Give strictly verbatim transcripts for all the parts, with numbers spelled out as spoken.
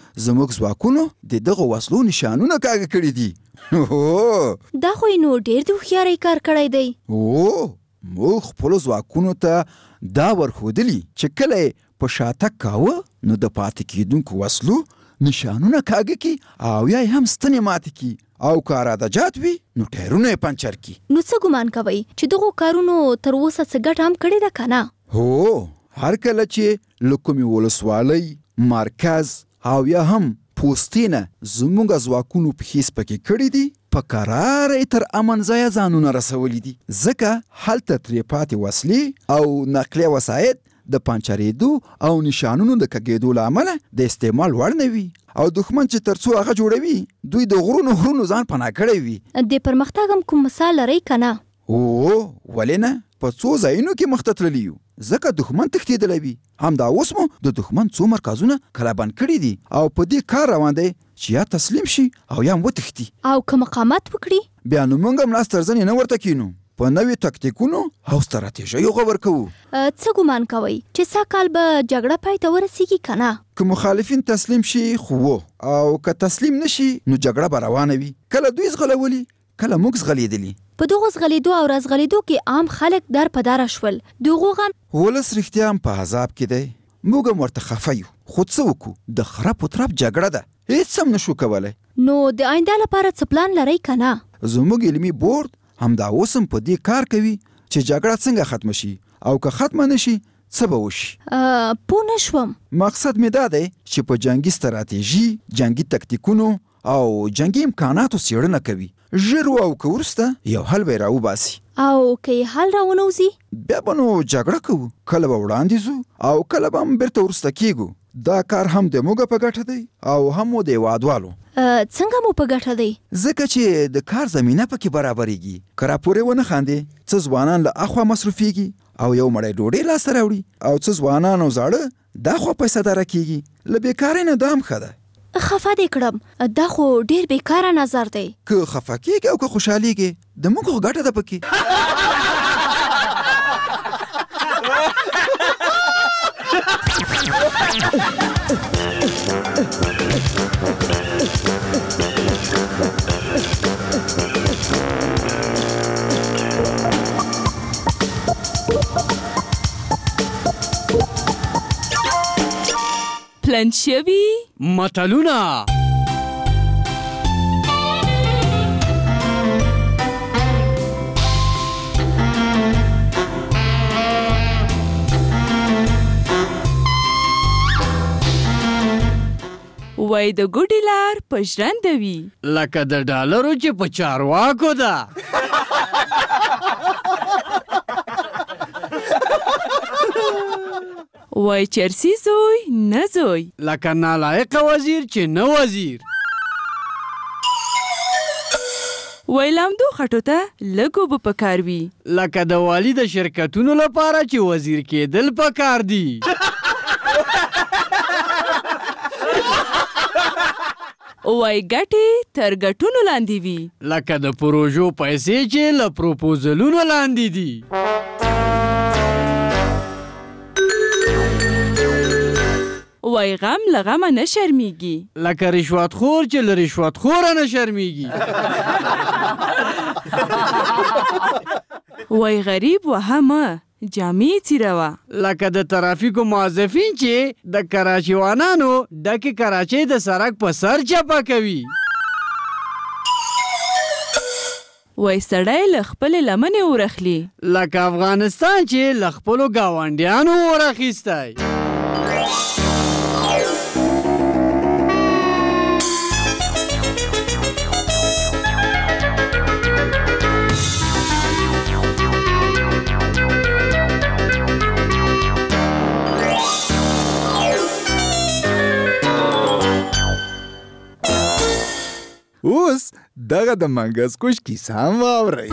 زموږ ځواکونو د دغه وسلو نشانونه کاږه کړي دي. دا خو یې نو ډېر د هوښیارۍ کار کړی دی. او موږ خپلو ځواکونو ته دا ورښودلي چې کله یې په شاتګ کاوه نو د پاتې کېدونکو وسلو نشانونه کاږه کي او یا یې هم ستنې ماتې کي او که ارادجات وي نو ټایرونه یې پنچر کي. نو څه ګمان کوئ چې دغو کارونو تر اوسه څه ګټه هم کړې ده که نه؟ هو هر کله چې له کومې ولسوالۍ مرکز او یا هم پوستې نه زموږ ځواکونو پښې سپکې کړي دي په کراره یې تر امن ځایه ځانونه رسولي دي، ځکه هلته ترې پاتې وسلې او نقلیه وسایط د پنچرېدو او نشانونو د کږېدو له امله د استعمال وړ نه وي او دښمن چې تر څو هغه جوړوي دوی د غرونو غرونو ځان پناه کړی وي. د پرمختګ هم کوم مثال لرئ که نه؟ او ولې نه، په څو ځایونو کې مخته تللي یو ځکه دښمن تښتېدلی وي. همدا اوس مو د دښمن څو مرکزونه کلابند کړي دي او په دې کار روان دی چې یا تسلیم شي او یا هم وتښتي. او که مقاومت وکړي بیا نو موږ هم لاس تر زنې نه ورته کینو، په نوې تکتیکونو او ستراتیژیو خبر کوو. څه ګمان کوئ چې سږ کال به جګړه پای ته ورسیږي که نه؟ که مخالفین تسلیم شي خو او که تسلیم نشي نو جګړه به روانه وي. کله دوی زغلولي کله موږ زغلیدلی. په دغو زغلیدو او رازغلیدو کې عام خلک در په داره شول. دغو غم ولس رښتیا هم په عذاب کې دی. موږ هم ورته خفه یو خو څه وکړو، د خرپ و ترپ جګړه ده، هېڅ هم نشو کولی. نو د آینده لپاره څه پلان لرئ که نه؟ زموږ علمي بورډ همدا اوس هم په دې کار کوي چې جګړه څنګه ختمه شي او که ختمه نشي څه به وشي. پوه نه شوم. مقصد مې دا دی چې په جنګي ستراتیژي، جنګي تکتیکونو او جنګي امکاناتو څېړنه کوي. ژر او که وروسته یو حل به یې راوباسي. او که یې حل راونوځي بیا به نو جګړه کوو، کله به وړاندې ځو او کله به هم بیرته وروسته کیږو. دا کار هم د موږ په ګټه دی او هم مو د هېوادوالو. څنګه مو په ګټه دی؟ ځکه چې د کار زمینه پکې برابرېږي. که راپورې ونه خاندې څه ځوانان له اخوا مصروفېږي او یو مړی ډوډۍ لاسته راوړي او څه ځوانان او زاړه دا خوا پیسه داره کېږي. له بېکارۍ نه دا هم ښه ده. خفه دې کړم، دا خو ډېر بیکاره نظر دی. که خفه کېږي او که خوشحالېږي د موږ خو ګټه ده پکې. پلان شوي متلونه. وای د ګوډې لار په ژرنده وي لکه د ډالرو چې په چارواکو ده. وای چرسي زوی نه زوی لکه نالایقه وزیر چې نه وزیر. وای لامدو خټو ته لږ اوبه پکار وي لکه د والي د شرکتونو لپاره چې وزیر کېدل پکار دي. وای ګټې تر ګټونو لاندې وي لکه د پروژو پیسې چې له پروپوزلونو لاندې دي. وای غم له غمه نه شرمیږي لکه رشوت خور چې له رشوت خوره نه شرمیږي. وای غریب وهمه جامې څیروه لکه د ترافیکو موظفین چې د کراچیوانانو ډکې کراچۍ د سړک په سر چپه کوي. وای سړی له خپلې لمنې ورخلي لکه افغانستان چې له خپلو ګاونډیانو ورخیستی. اوس دغه د منګس کوش کیسه هم واورئ.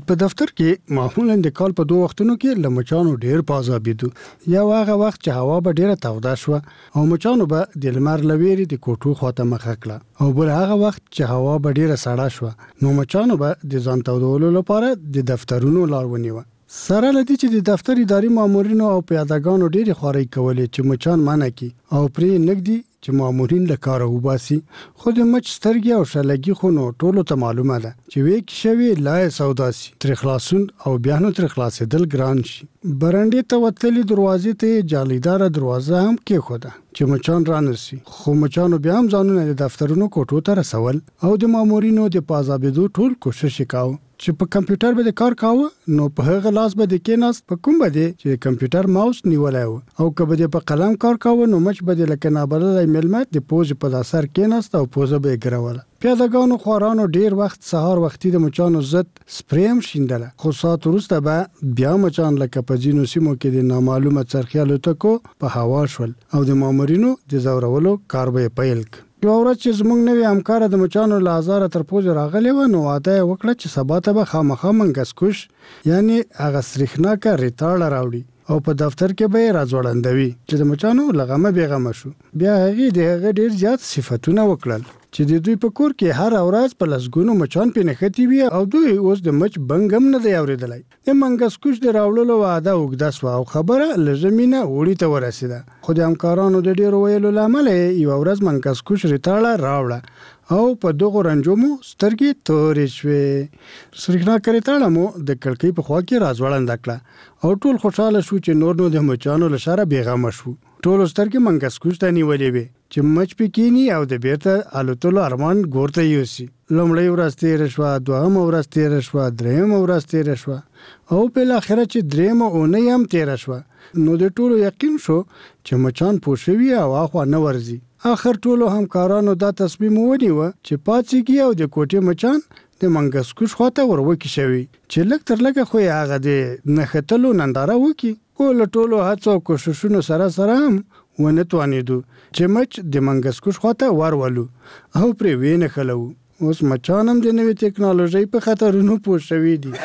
په دفتر کې معمولا د کال په دوه وختونو کې له مچانو ډېر په عذابېدو. یو هغه وخت چې هوا به ډېره توده شوه او مچانو به د لمر له ویرې د کوټو خواته مخه کړه، او بل هغه وخت چې هوا به ډېره سړه شوه نو مچانو به د ځان تودولو لپاره د دفترونو لار ونیوه. سره لدی چې د دفتر اداري مامورینو او پیادهګانو ډېرې خوارۍ کولې چې مچان منع کړي او پرې نږدې چې مامورین له کاره وباسي. خو د مچ سترګې او شلګي خو نو ټولو ته معلومه ده چې وې کې شوي لای سودا سي تر خلاصون او بیا نو تر خلاصېدل ګران شي. برنډې ته وتلې دروازې ته جالیداره دروازه هم کېښوده چې مچان رانسي، خو مچانو بیا هم ځانونه د دفترونو کوټو ته رسول او د مامورینو د په عذابېدو ټول کوشش یې کاوه. چې په کمپیوټر به د کار کاوه نو په هغه لاس به د کېناست په کوم به دی چې د کمپیوټر ماوس نیولی و، او که به د په قلم کار کاوه نو مچ به د لکه نابللی ملمت د پوزې په اثر کېناست او پوزه به یې ګروله. پیادهګانو خوارانو ډیر وخت سهار وختي د مچانو ضد سپری هم شیندله، خو ساعت وروسته به بیا مچان لکه په ځینو سیمو کې د نامعلومه څرخي الوتکو په هوا شول او د مامورینو د ځورولو کار به یې پیل کړ. یوه ورځ چې زموږ نوې همکاره د مچانو له ازاره تر پوزې راغلې وه نو واده یې وکړه چې سبا ته به خامخا منګسکوش یعنې هغه سریښناکه ریتاړه راوړي او په دفتر کې به یې راځوړندوي چې د مچانو له غمه بېغمه شو. بیا هغې د هغه ډېر زیات صفتونه وکړل چې د دوی په کور کې هر ورځ په لسګونو مچان پې نښتي وي او دوی اوس د مچ بنګ هم نه دی اورېدلی. د منګسکوش د راوړلو وعده اوږده سوه او خبره له ژمي نه اوړي ته ورسېده، خو د همکارانو د ډېرو ویلو له امله یې یوه ورځ منګسکوش ریتاړه راوړه او په دغو رنجو مو سترګې تورې شوې. سریښناکه ریتاړه مو د کړکۍ په خوا کې راځوړنده کړه او ټول خوشحاله شو چې نور نو د مچانو له شره بېغمه شو. ټولو سترګې منګسکوش ته نیولې وې چې مچ پې کېني او د بیرته الوتلو ارمان ګور ته یوسي. لومړۍ ورځ تېره شوه، دوهمه ورځ تېره شوه، درېیمه ورځ تېره شوه او بالاخره چې درېیمه اونۍ هم تېره شوه نو د ټولو یقین شو چې مچان پوه شوي او هاخوا نه ورځي. آخر ټولو همکارانو دا تصمیم ونیوه چې پاڅېږي او د کوټې مچان د منګسکوش خواته وروکې شوي چې لږ تر لږه خو یې هغه د نښتلو ننداره وکړي. خو له ټولو هڅو او کوششونو سره سره هم ونه توانېدو چې مچ د منګسکوش خواته ورولو او پرې ویې نښلوو. اوس مچان هم د نوې ټکنالوژۍ په خطرونو پوه شوي دي.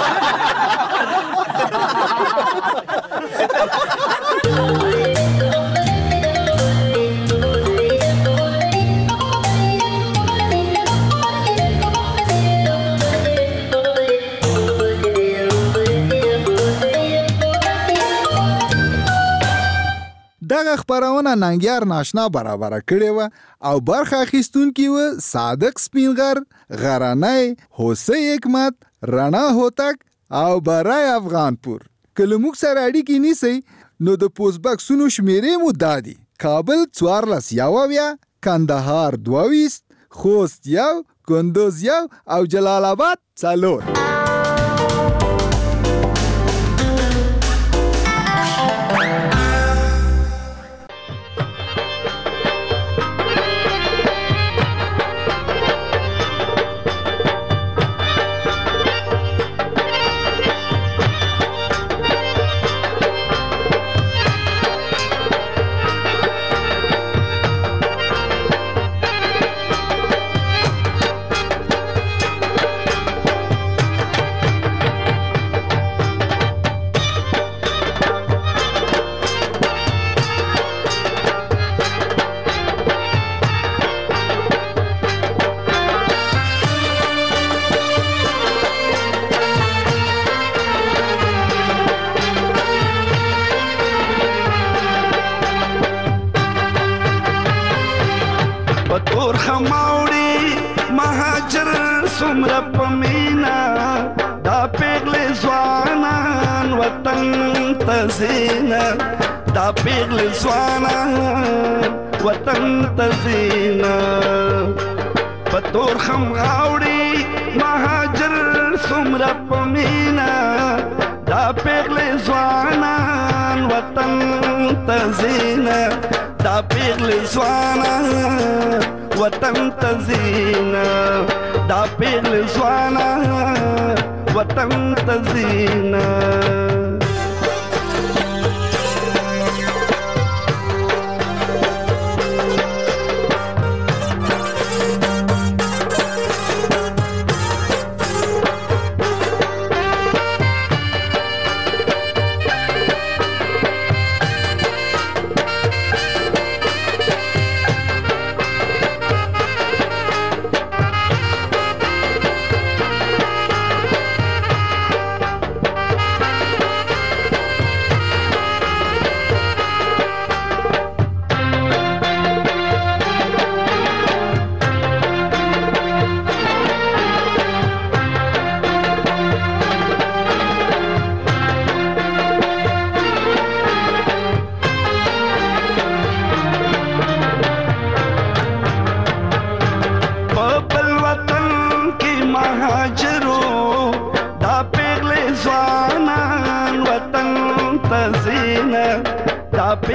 دغه خپرونه ننګیار ناشنا برابره کړې وه او برخه اخیستونکي وه صادق سپینغر، غرنی، حسین حکمت، رڼا هوتک او برای افغانپور. که له موږ سره اړیکې نیسئ نو د پوسټ بکسونو شمیرې مو دا دي: کابل څوارلس یو اویا، کندهار دوه ویشت، خوست یو، کندوز یو او جلال آباد څلور. زینا دا پیغل زوانا وطن تزینا پتور خم غاوڑی مهاجر سمرا پمینا دا پیغل زوانا وطن تزینا دا پیغل زوانا وطن تزینا دا پیغل زوانا وطن تزینا.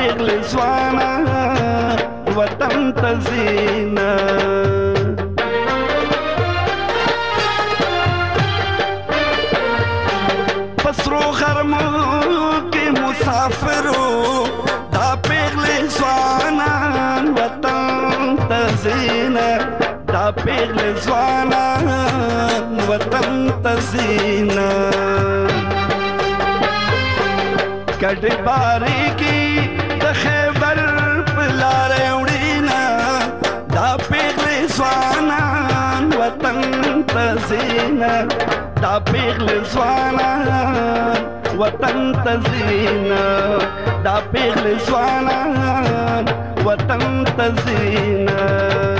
پیغلې ځوانان وطن ته ځینه پسرو غرمو کې مسافرو دا پیغلې ځوانان وطن ته ځینه دا پیغلې ځوانان وطن ته ځینه کډې بارې کې د خیبر په لارې وړینه دا پیغلې ځوانان وطن ته ځینه دا پیغلې ځوانان وطن ته ځینه دا پیغلې ځوانان وطن ته ځینه